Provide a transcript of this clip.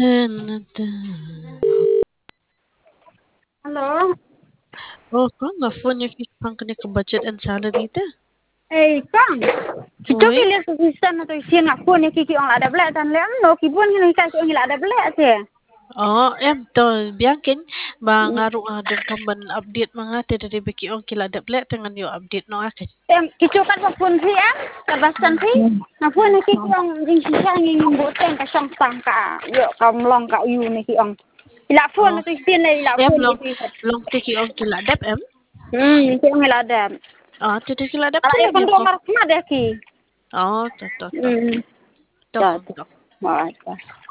Halo. Oh, kau nggak phone yang kang kena ke budget and salary dah? Kang. Kita Oi. pilih sekisan atau isian nak pun ni kiki orang ada belak dan lem no kibun ni kasih orang ada belak je. Oh, betul. Biarkan bang ngaruh ada kamban update mga dari beki on kila ada black dengan yo update no akan. Kita kan pun si kabasan si. Nah pun ni kiki orang jing sisa ni ngumbutan ka sang sang ka. Yo kam long ka uyu ni kiki orang. Ila phone Oh, atau isian ni ila phone long ni. long teki on kila ada Kiki orang ada. Oh, tidak kila ada Ala tu kan lebih dua kok. mark ma deh ki. Oh, toh. Dah. Toh. Dah.